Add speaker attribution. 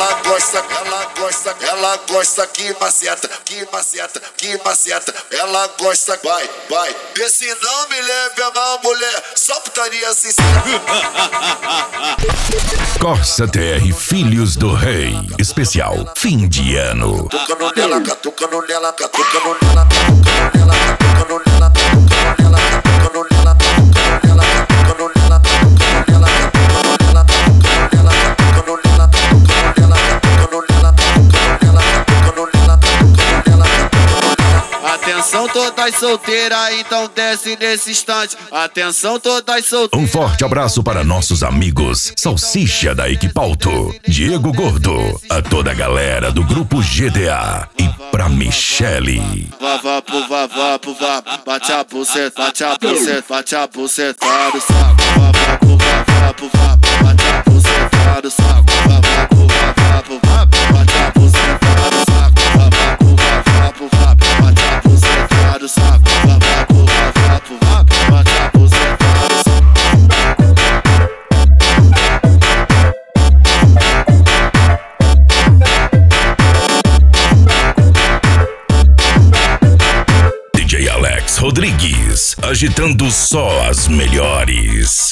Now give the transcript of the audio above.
Speaker 1: ela gosta que maceta, que maceta, que maceta. Ela gosta, vai, vai. Esse não me leve a mal, mulher, só putaria sincera.
Speaker 2: Corsa TR Filhos do Rei, especial fim de ano.
Speaker 1: Tocando nela, catucando nela, catucando nela, catucando nela, catucando nela, catucando nela, catucando nela, catucando nela, catucando nela, catucando nela, catucando nela, catucando nela, catucando nela, catucando nela, catucando nela, catucando nela, catucando nela.
Speaker 3: Atenção todas solteiras, então desce nesse instante. Atenção todas solteiras.
Speaker 2: Um forte abraço para nossos amigos Salsicha da Equipauto, Diego Gordo, a toda a galera do grupo GDA e pra Michele.
Speaker 3: Vá pro vá, bate a buceta, bate a buceta, bate a buceta do saco. Vá pro vá, bate a buceta do saco. Vá pro vá, bate a buceta do saco. Vá pro vá, bate a buceta do saco. Vá pro vá, bate a buceta do saco.
Speaker 2: DJ Alex Rodrigues, agitando só as melhores.